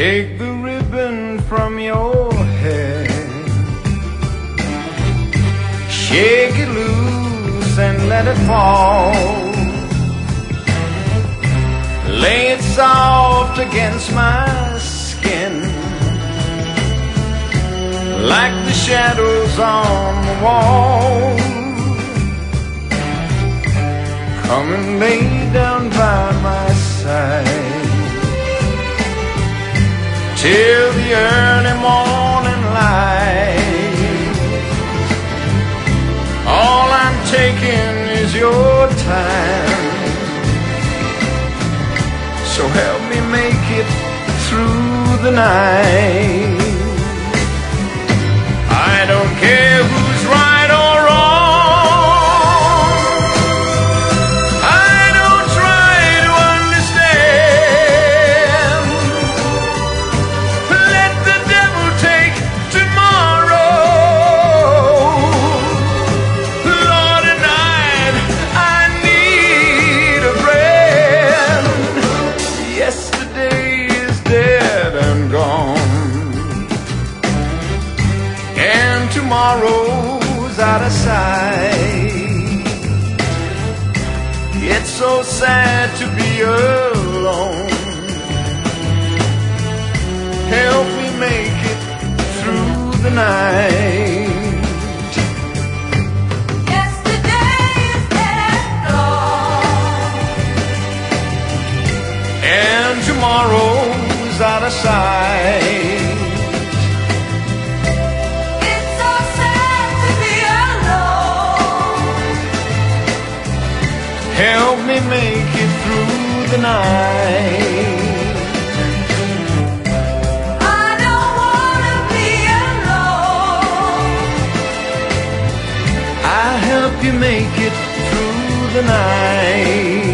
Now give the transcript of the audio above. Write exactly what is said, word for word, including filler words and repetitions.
Take the ribbon from your hair, shake it loose and let it fall. Lay it soft against my skin, like the shadows on the wall. Come and lay down by my side till the early morning light. All I'm taking is your time, so help me make it through the night. I don't care who's right or wrong, I don't try to understand. Let the devil take tomorrow. Lord, tonight I need a friend. Yesterday is dead and gone, and tomorrow's out of sight. It's so sad to be alone. Help me make it through the night. Yesterday is dead and gone, And tomorrow's out of sight. it's so sad to be alone. Help me make it through the night. I don't wanna be alone. I help you make it through the night.